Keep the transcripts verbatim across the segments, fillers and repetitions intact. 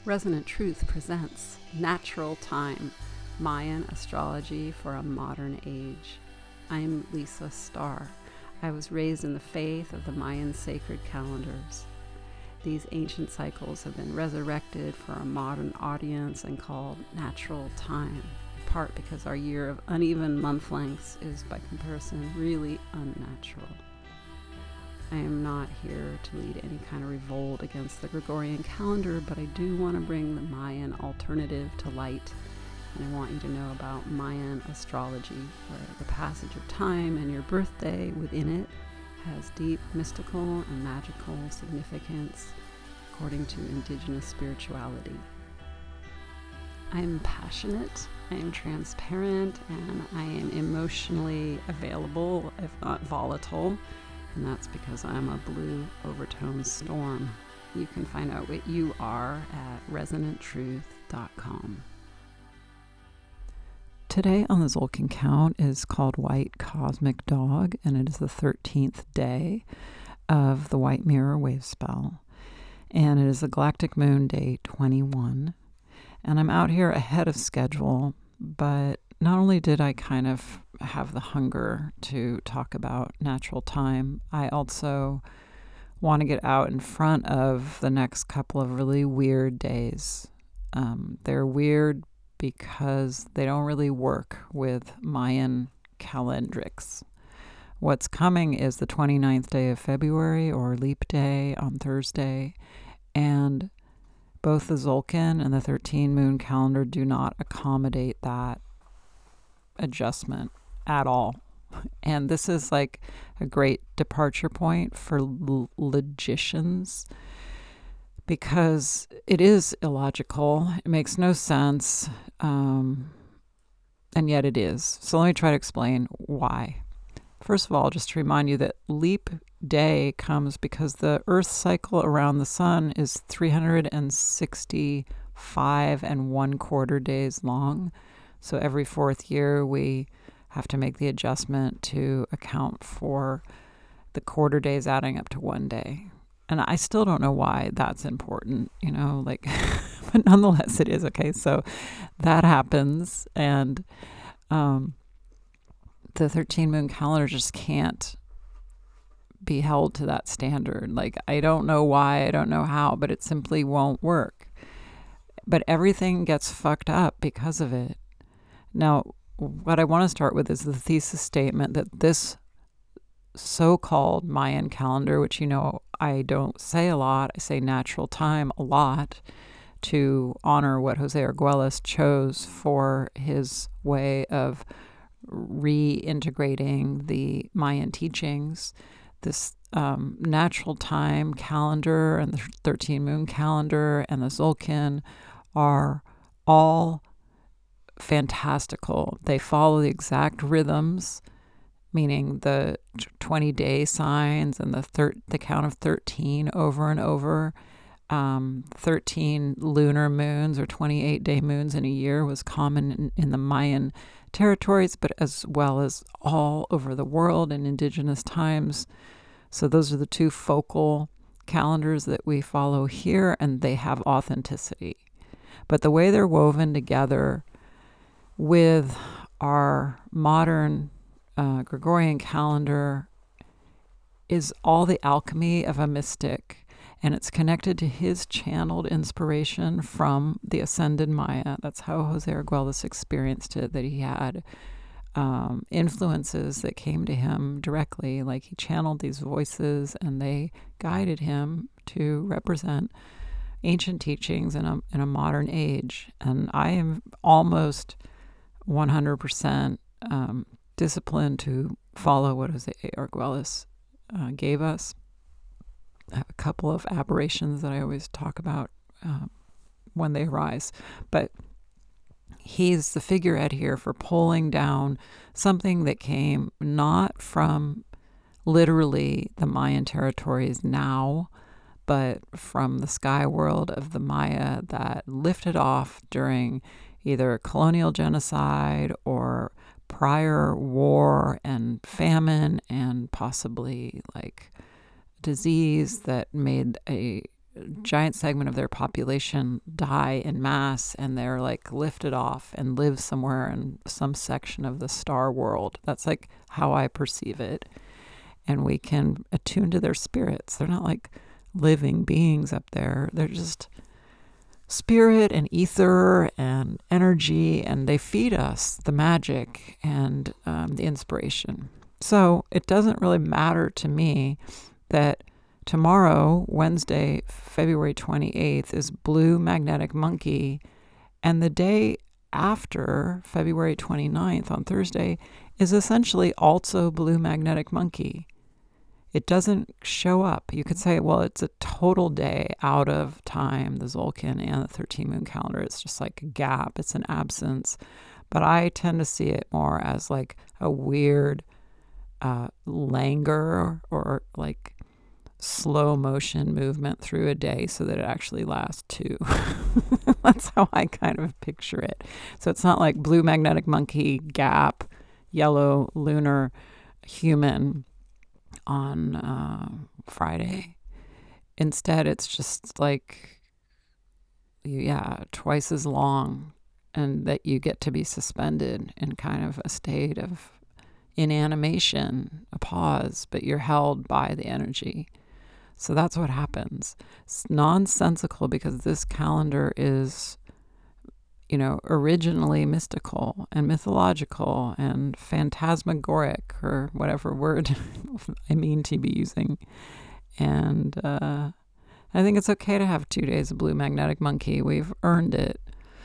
Resonant Truth presents Natural Time, Mayan Astrology for a Modern Age. I'm Lisa Starr. I was raised in the faith of the Mayan sacred calendars. These ancient cycles have been resurrected for a modern audience and called natural time, in part because our year of uneven month lengths is, by comparison, really unnatural. I am not here to lead any kind of revolt against the Gregorian calendar, but I do want to bring the Mayan alternative to light, and I want you to know about Mayan astrology, where the passage of time and your birthday within it has deep mystical and magical significance according to indigenous spirituality. I am passionate, I am transparent, and I am emotionally available, if not volatile. And that's because I'm a blue overtone storm. You can find out what you are at resonant truth dot com. Today on the Tzolk'in count is called White Cosmic Dog, and it is the thirteenth day of the White Mirror Wave Spell. And it is the Galactic Moon Day twenty-one. And I'm out here ahead of schedule, but not only did I kind of have the hunger to talk about natural time, I also want to get out in front of the next couple of really weird days. Um, they're weird because they don't really work with Mayan calendrics. What's coming is the twenty-ninth day of February, or Leap Day on Thursday, and both the Tzolk'in and the thirteen moon calendar do not accommodate that adjustment at all. And this is like a great departure point for l- logicians because it is illogical. It makes no sense. Um, and yet it is. So let me try to explain why. First of all, just to remind you that leap day comes because the Earth cycle around the sun is three hundred sixty-five and one quarter days long. So every fourth year, we have to make the adjustment to account for the quarter days adding up to one day. And I still don't know why that's important, you know, like, but nonetheless it is. Okay, so that happens. And um, the thirteen moon calendar just can't be held to that standard. Like, I don't know why, I don't know how, but it simply won't work. But everything gets fucked up because of it. Now, what I want to start with is the thesis statement that this so-called Mayan calendar, which, you know, I don't say a lot, I say natural time a lot to honor what Jose Arguelles chose for his way of reintegrating the Mayan teachings. This um, natural time calendar and the thirteen moon calendar and the Tzolk'in are all fantastical. They follow the exact rhythms, meaning the twenty-day signs and the thir- the count of thirteen over and over. Um, thirteen lunar moons or twenty-eight day moons in a year was common in, in the Mayan territories, but as well as all over the world in indigenous times. So those are the two focal calendars that we follow here, and they have authenticity. But the way they're woven together with our modern uh, Gregorian calendar is all the alchemy of a mystic, and it's connected to his channeled inspiration from the ascended Maya. That's how Jose Arguelles experienced it, that he had um, influences that came to him directly, like he channeled these voices and they guided him to represent ancient teachings in a in a modern age. And I am almost one hundred percent um, disciplined to follow what Jose Arguelles uh, gave us. I have a couple of aberrations that I always talk about um, when they arise, but he's the figurehead here for pulling down something that came not from literally the Mayan territories now, but from the sky world of the Maya that lifted off during either colonial genocide or prior war and famine and possibly like disease that made a giant segment of their population die in mass, and they're like lifted off and live somewhere in some section of the star world. That's like how I perceive it. And we can attune to their spirits. They're not like living beings up there. They're just spirit and ether and energy, and they feed us the magic and um, the inspiration. So it doesn't really matter to me that tomorrow, Wednesday, February twenty-eighth, is Blue Magnetic Monkey, and the day after, February twenty-ninth, on Thursday, is essentially also Blue Magnetic Monkey. It doesn't show up. You could say, well, it's a total day out of time, the Tzolk'in and the thirteen moon calendar. It's just like a gap. It's an absence. But I tend to see it more as like a weird uh, languor or like slow motion movement through a day so that it actually lasts two. That's how I kind of picture it. So it's not like Blue Magnetic Monkey, gap, yellow, lunar, human on uh, Friday. Instead, it's just like, yeah, twice as long, and that you get to be suspended in kind of a state of inanimation, a pause, but you're held by the energy. So that's what happens. It's nonsensical because this calendar is, you know, originally mystical and mythological and phantasmagoric, or whatever word I mean to be using. And uh, I think it's okay to have two days of Blue Magnetic Monkey. We've earned it.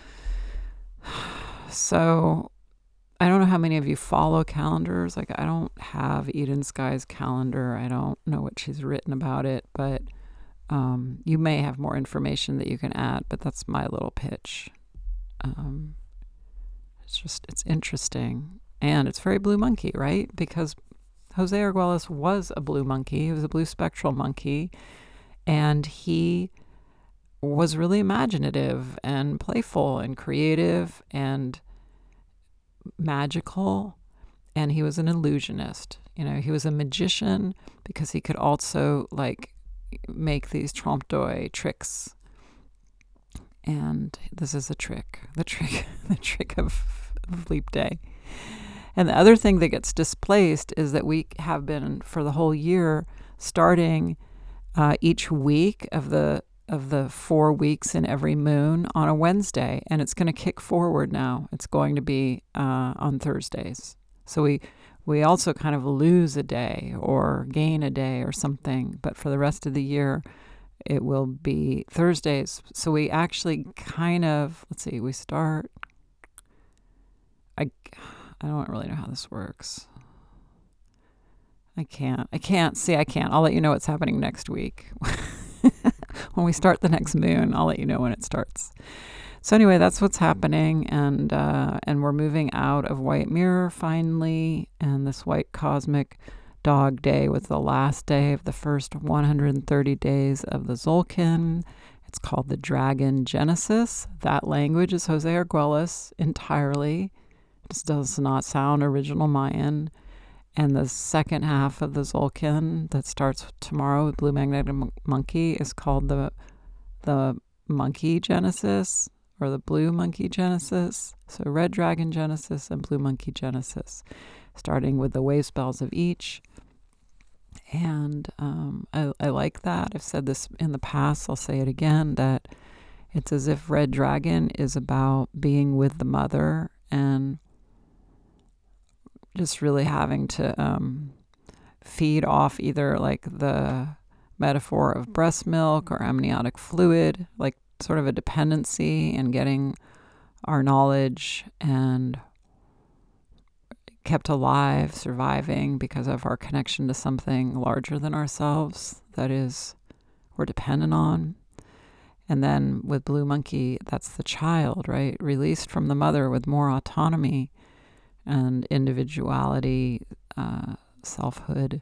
So I don't know how many of you follow calendars. Like, I don't have Eden Sky's calendar. I don't know what she's written about it, but um, you may have more information that you can add, but that's my little pitch. Um, it's just, it's interesting. And it's very Blue Monkey, right? Because Jose Arguelles was a blue monkey. He was a blue spectral monkey. And he was really imaginative and playful and creative and magical. And he was an illusionist. You know, he was a magician because he could also like make these trompe l'oeil tricks. And this is a trick, the trick, the trick of, of Leap Day. And the other thing that gets displaced is that we have been for the whole year starting uh, each week of the of the four weeks in every moon on a Wednesday, and it's going to kick forward now. It's going to be uh, on Thursdays. So we we also kind of lose a day or gain a day or something, but for the rest of the year, it will be Thursdays. So we actually kind of, let's see, we start, I, I don't really know how this works. I can't, I can't, see, I can't. I'll let you know what's happening next week. When we start the next moon, I'll let you know when it starts. So anyway, that's what's happening, and uh, and we're moving out of White Mirror finally, and this white cosmic dog day was the last day of the first one hundred thirty days of the Tzolk'in. It's called the Dragon Genesis. That language is Jose Arguelles entirely. It just does not sound original Mayan. And the second half of the Tzolk'in that starts tomorrow with Blue Magnetic Monkey is called the the Monkey Genesis, or the Blue Monkey Genesis. So Red Dragon Genesis and Blue Monkey Genesis, starting with the wave spells of each. And um, I, I like that. I've said this in the past. I'll say it again, that it's as if Red Dragon is about being with the mother and just really having to um, feed off either like the metaphor of breast milk or amniotic fluid, like sort of a dependency, and getting our knowledge and kept alive, surviving because of our connection to something larger than ourselves that is we're dependent on. And then with Blue Monkey, that's the child, right? Released from the mother with more autonomy and individuality, uh, selfhood.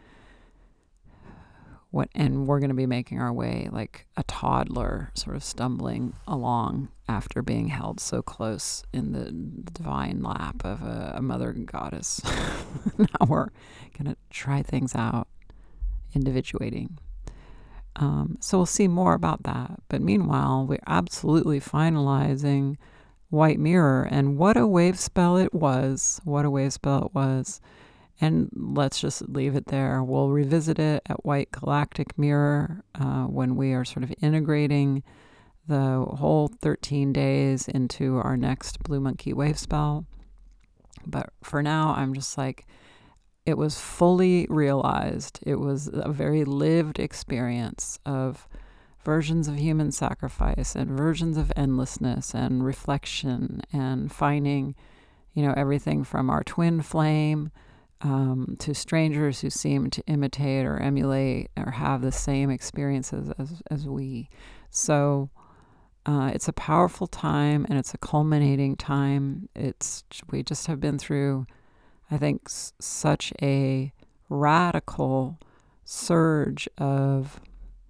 What, and we're going to be making our way like a toddler, sort of stumbling along after being held so close in the divine lap of a, a mother goddess. Now we're going to try things out, individuating. Um, so we'll see more about that. But meanwhile, we're absolutely finalizing White Mirror, and what a wave spell it was. What a wave spell it was. And let's just leave it there. We'll revisit it at White Galactic Mirror uh, when we are sort of integrating the whole thirteen days into our next Blue Monkey wave spell. But for now, I'm just like, it was fully realized. It was a very lived experience of versions of human sacrifice and versions of endlessness and reflection and finding, you know, everything from our twin flame um, to strangers who seem to imitate or emulate or have the same experiences as, as we. So uh, it's a powerful time, and it's a culminating time. It's we just have been through, I think, s- such a radical surge of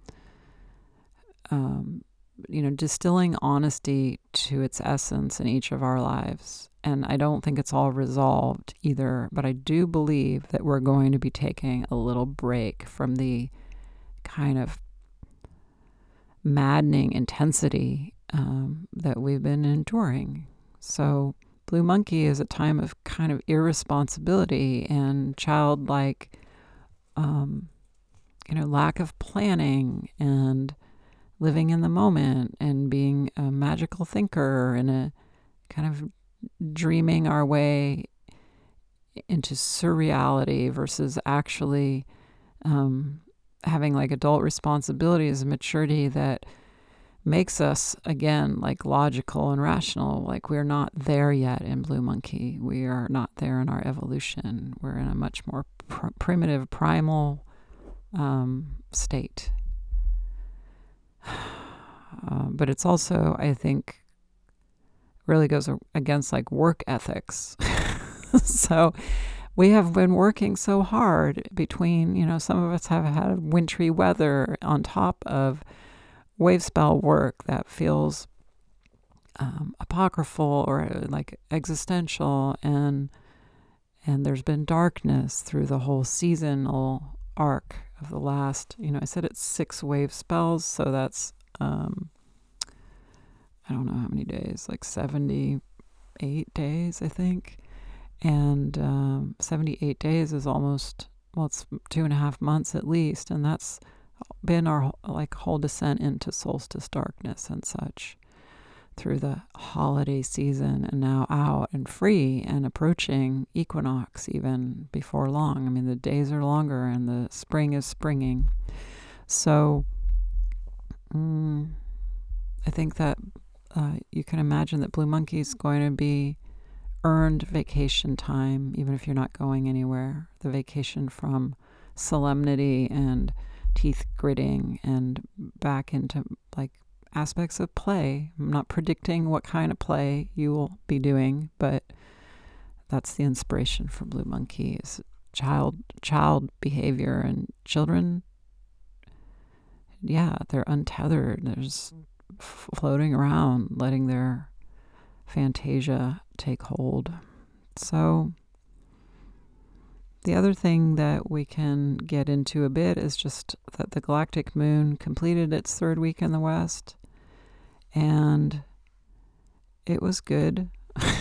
Um, you know, distilling honesty to its essence in each of our lives. And I don't think it's all resolved either, but I do believe that we're going to be taking a little break from the kind of maddening intensity um, that we've been enduring. So Blue Monkey is a time of kind of irresponsibility and childlike, um, you know, lack of planning and living in the moment and being a magical thinker and a kind of dreaming our way into surreality versus actually um, having like adult responsibilities and maturity that makes us, again, like logical and rational. Like we're not there yet in Blue Monkey. We are not there in our evolution. We're in a much more pr- primitive, primal um, state. Uh, but it's also, I think, really goes against like work ethics. So we have been working so hard between, you know, some of us have had wintry weather on top of wave spell work that feels um, apocryphal or like existential, and and there's been darkness through the whole seasonal arc of the last, you know, I said it's six wave spells, so that's Um, I don't know how many days, like seventy-eight days, I think. And um, seventy-eight days is almost, well, it's two and a half months at least. And that's been our like whole descent into solstice darkness and such through the holiday season, and now out and free and approaching equinox even before long. I mean, the days are longer and the spring is springing. So Mm, I think that uh, you can imagine that Blue Monkey is going to be earned vacation time, even if you're not going anywhere. The vacation from solemnity and teeth gritting and back into like aspects of play. I'm not predicting what kind of play you will be doing, but that's the inspiration for Blue Monkey is child child behavior, and children, yeah, they're untethered. They're just f- floating around, letting their fantasia take hold. So the other thing that we can get into a bit is just that the galactic moon completed its third week in the west, and it was good.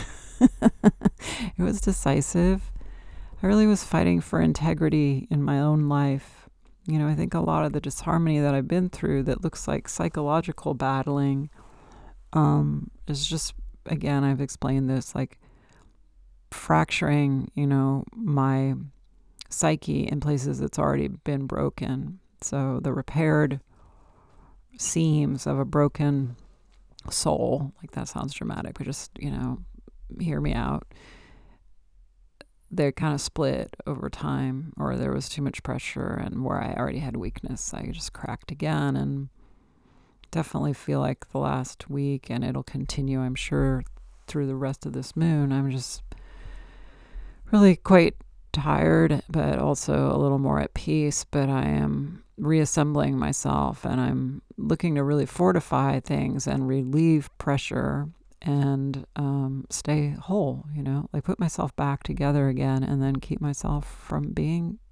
It was decisive. I really was fighting for integrity in my own life. You know, I think a lot of the disharmony that I've been through that looks like psychological battling um, is just, again, I've explained this, like fracturing, you know, my psyche in places that's already been broken. So the repaired seams of a broken soul, like that sounds dramatic, but just, you know, hear me out. They kind of split over time, or there was too much pressure, and where I already had weakness, I just cracked again. And definitely feel like the last week, and it'll continue, I'm sure, through the rest of this moon, I'm just really quite tired, but also a little more at peace. But I am reassembling myself, and I'm looking to really fortify things and relieve pressure and um, stay whole, you know, like put myself back together again, and then keep myself from being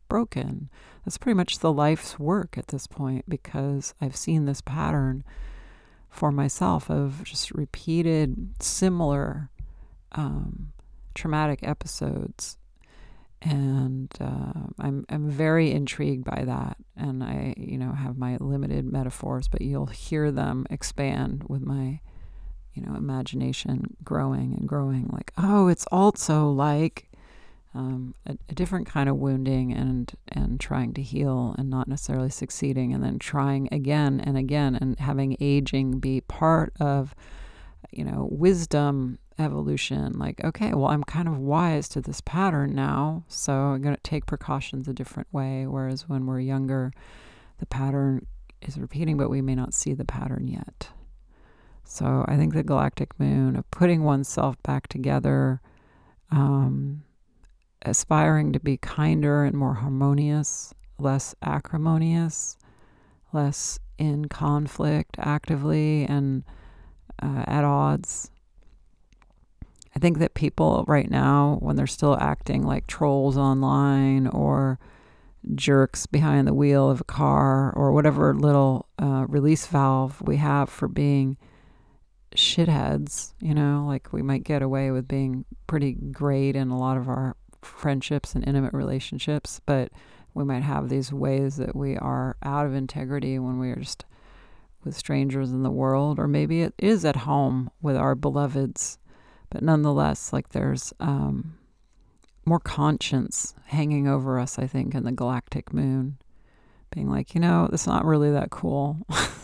broken. That's pretty much the life's work at this point, because I've seen this pattern for myself of just repeated similar um, traumatic episodes. And uh, I'm I'm very intrigued by that. And I, you know, have my limited metaphors, but you'll hear them expand with my, you know, imagination growing and growing. Like, oh, it's also like um, a, a different kind of wounding and and trying to heal and not necessarily succeeding, and then trying again and again, and having aging be part of, you know, wisdom evolution. Like, okay, well, I'm kind of wise to this pattern now, so I'm going to take precautions a different way. Whereas when we're younger, the pattern is repeating, but we may not see the pattern yet. So I think the galactic moon of putting oneself back together, um, aspiring to be kinder and more harmonious, less acrimonious, less in conflict actively and uh, at odds. I think that people right now, when they're still acting like trolls online or jerks behind the wheel of a car or whatever little uh, release valve we have for being shitheads, you know, like we might get away with being pretty great in a lot of our friendships and intimate relationships, but we might have these ways that we are out of integrity when we are just with strangers in the world, or maybe it is at home with our beloveds. But nonetheless, like there's um, more conscience hanging over us, I think, in the galactic moon, being like, you know, it's not really that cool.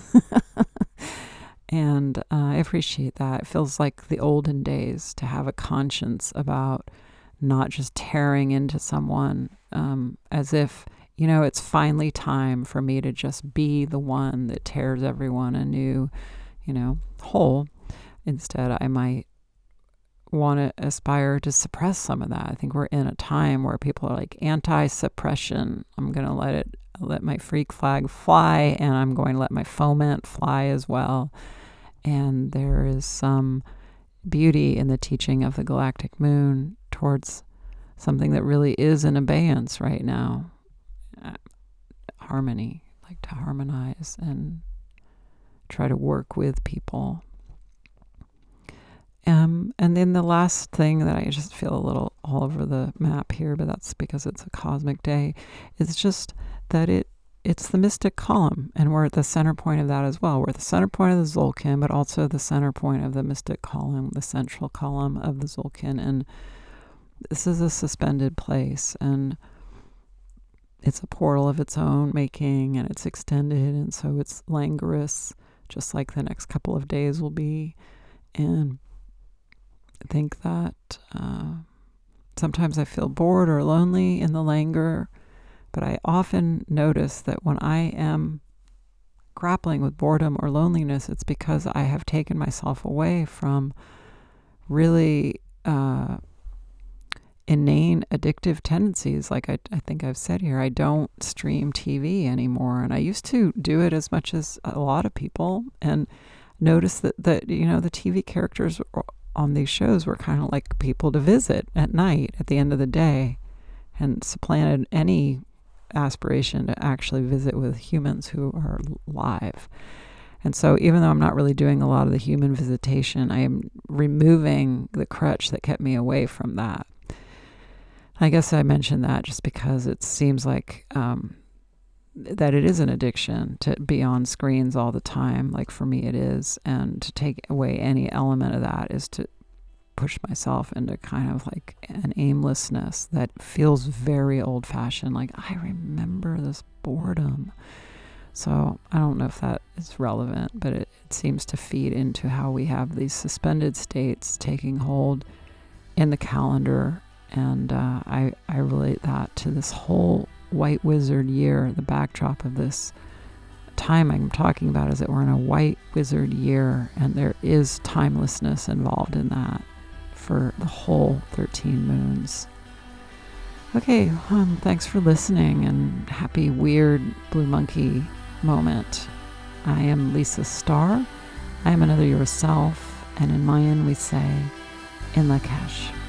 And uh, I appreciate that. It feels like the olden days to have a conscience about not just tearing into someone um, as if, you know, it's finally time for me to just be the one that tears everyone a new, you know, hole. Instead, I might want to aspire to suppress some of that. I think we're in a time where people are like anti-suppression. I'm going to let it, let my freak flag fly, and I'm going to let my foment fly as well. And there is some beauty in the teaching of the galactic moon towards something that really is in abeyance right now. Uh, harmony, like to harmonize and try to work with people. Um, and then the last thing that I just feel a little all over the map here, but that's because it's a cosmic day, is just that it it's the mystic column, and we're at the center point of that as well. We're at the center point of the Tzolk'in, but also the center point of the mystic column, the central column of the Tzolk'in. And this is a suspended place, and it's a portal of its own making, and it's extended, and so it's languorous, just like the next couple of days will be. And I think that uh, sometimes I feel bored or lonely in the languor, but I often notice that when I am grappling with boredom or loneliness, it's because I have taken myself away from really uh, inane addictive tendencies. Like I, I think I've said here, I don't stream T V anymore, and I used to do it as much as a lot of people, and notice that, that you know, the T V characters on these shows were kind of like people to visit at night at the end of the day, and supplanted any aspiration to actually visit with humans who are live. And so even though I'm not really doing a lot of the human visitation, I am removing the crutch that kept me away from that. I guess I mentioned that just because it seems like um, that it is an addiction to be on screens all the time. Like for me it is. And to take away any element of that is to push myself into kind of like an aimlessness that feels very old-fashioned. Like, I remember this boredom. So I don't know if that is relevant, but it, it seems to feed into how we have these suspended states taking hold in the calendar. And uh, I, I relate that to this whole White Wizard year. The backdrop of this time I'm talking about is that we're in a White Wizard year, and there is timelessness involved in that for the whole thirteen moons. Okay, um, thanks for listening, and happy weird Blue Monkey moment. I am Lisa Starr. I am another yourself, and in Mayan we say, In Lakesh.